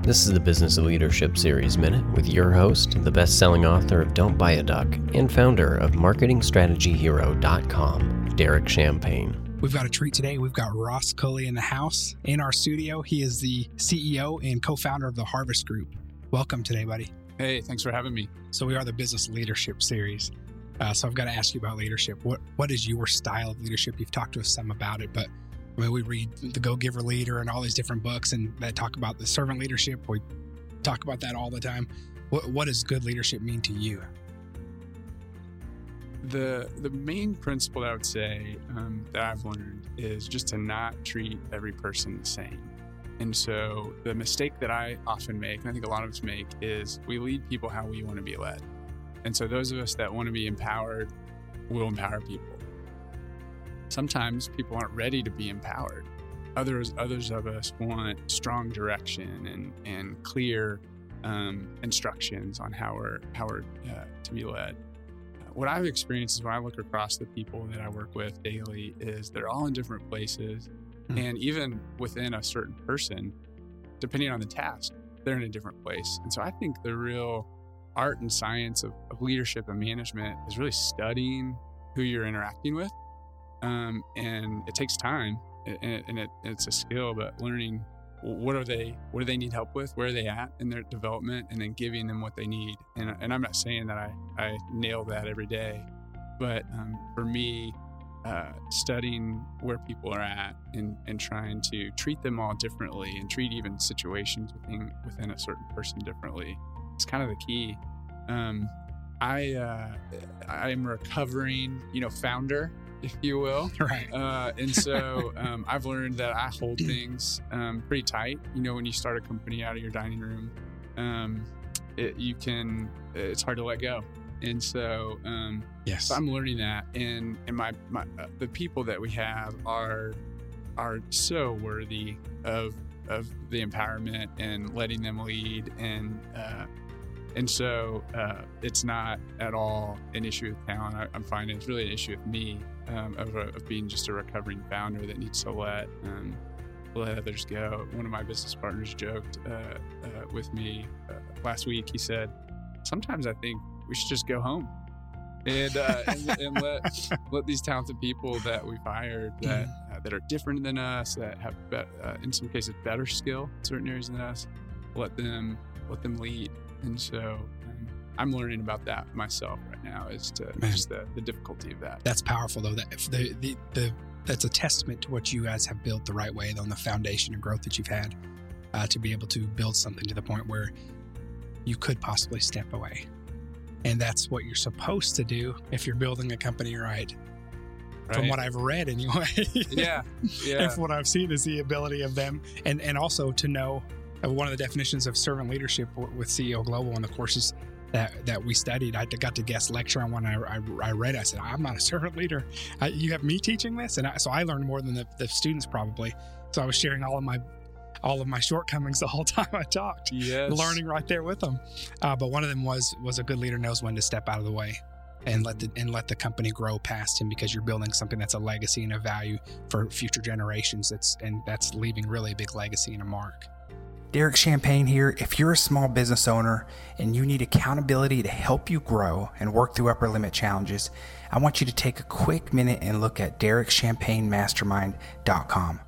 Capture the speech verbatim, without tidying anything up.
This is the Business of Leadership Series Minute with your host, the best-selling author of Don't Buy a Duck and founder of marketing strategy hero dot com, Derek Champagne. We've got a treat today. We've got Ross Cully in the house, in our studio. He is the C E O and co-founder of the Harvest Group. Welcome today, buddy. Hey, thanks for having me. So we are the Business Leadership Series. Uh, so I've got to ask you about leadership. What What is your style of leadership? You've talked to us some about it, but I mean, we read The Go-Giver Leader and all these different books and that talk about the servant leadership. We talk about that all the time. What What does good leadership mean to you? The the main principle that I would say um, that I've learned is just to not treat every person the same. And so the mistake that I often make, and I think a lot of us make, is we lead people how we want to be led. And so those of us that want to be empowered will empower people. Sometimes people aren't ready to be empowered. Others others of us want strong direction and, and clear um, instructions on how we're, how we're uh, to be led. What I've experienced is when I look across the people that I work with daily is they're all in different places. Mm-hmm. And even within a certain person, depending on the task, they're in a different place. And so I think the real art and science of, of leadership and management is really studying who you're interacting with. Um, and it takes time and, it, and it, it's a skill, but learning what are they, what do they need help with? Where are they at in their development? And then giving them what they need. And, and I'm not saying that I, I nail that every day, but um, for me, uh, studying where people are at and, and trying to treat them all differently and treat even situations within, within a certain person differently, it's kind of the key. Um, I, uh, I am a recovering, you know, founder, if you will. Right. Uh, and so um, I've learned that I hold things um, pretty tight. You know, when you start a company out of your dining room, um, it, you can, it's hard to let go. And so, um, yes, so I'm learning that. And, and my, my uh, the people that we have are, are so worthy of, of the empowerment and letting them lead. And, uh, And so uh, it's not at all an issue with talent. I, I'm finding it's really an issue with me um, of, a, of being just a recovering founder that needs to let um, let others go. One of my business partners joked uh, uh, with me uh, last week. He said, "Sometimes I think we should just go home and uh, and, and let let these talented people that we've hired that uh, that are different than us, that have be- uh, in some cases better skill in certain areas than us, let them let them lead." And so um, I'm learning about that myself right now as to Man. just the, the difficulty of that. That's powerful, though. That if the, the the that's a testament to what you guys have built the right way, on the foundation and growth that you've had uh, to be able to build something to the point where you could possibly step away. And that's what you're supposed to do if you're building a company right. Right. From what I've read anyway. Yeah. Yeah. And from what I've seen is the ability of them and, and also to know one of the definitions of servant leadership with C E O Global in the courses that, that we studied. I got to guest lecture on one. I, I, I read. I said, "I'm not a servant leader. I, you have me teaching this," and I, so I learned more than the, the students probably. So I was sharing all of my all of my shortcomings the whole time I talked. Yes. Learning right there with them. Uh, but one of them was was a good leader knows when to step out of the way and let the and let the company grow past him, because you're building something that's a legacy and a value for future generations. That's and that's leaving really a big legacy and a mark. Derek Champagne here. If you're a small business owner and you need accountability to help you grow and work through upper limit challenges, I want you to take a quick minute and look at derek champagne mastermind dot com.